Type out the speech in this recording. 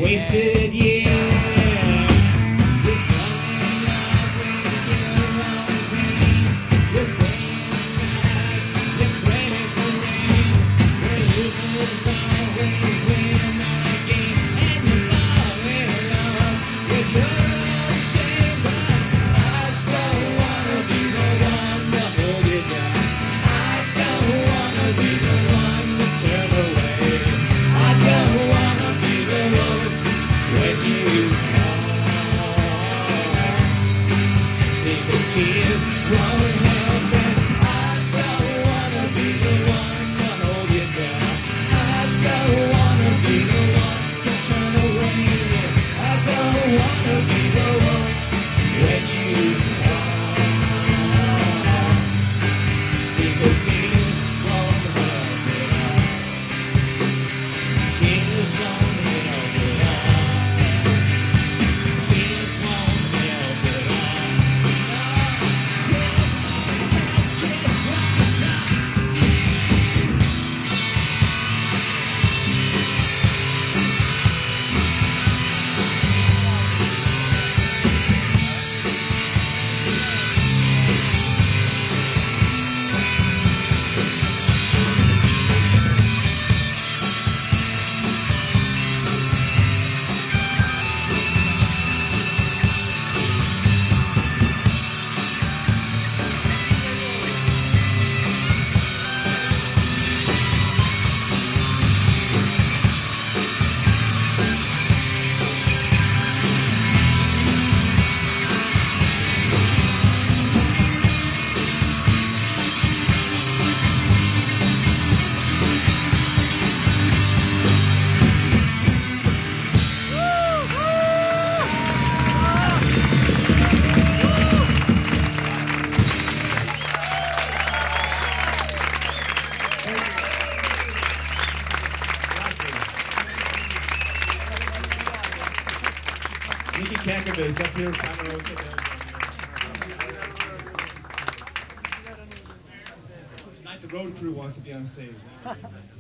wasted year. You're falling in love with your own pain. You're staying inside your critical rain. Where losers always win my game. And you fall in love with your own shame. But I don't wanna be the one to hold you down. I don't wanna be the one to turn away. I don't wanna be the one when you call. Because tears won't help it. I don't wanna be the one to hold you down. I don't wanna be the one to turn away. I don't wanna be the one when you call. Because tears won't help it. Tears won't help it. Tears won't help it. Nikki Kakavas up here. Tonight the road crew wants to be on stage.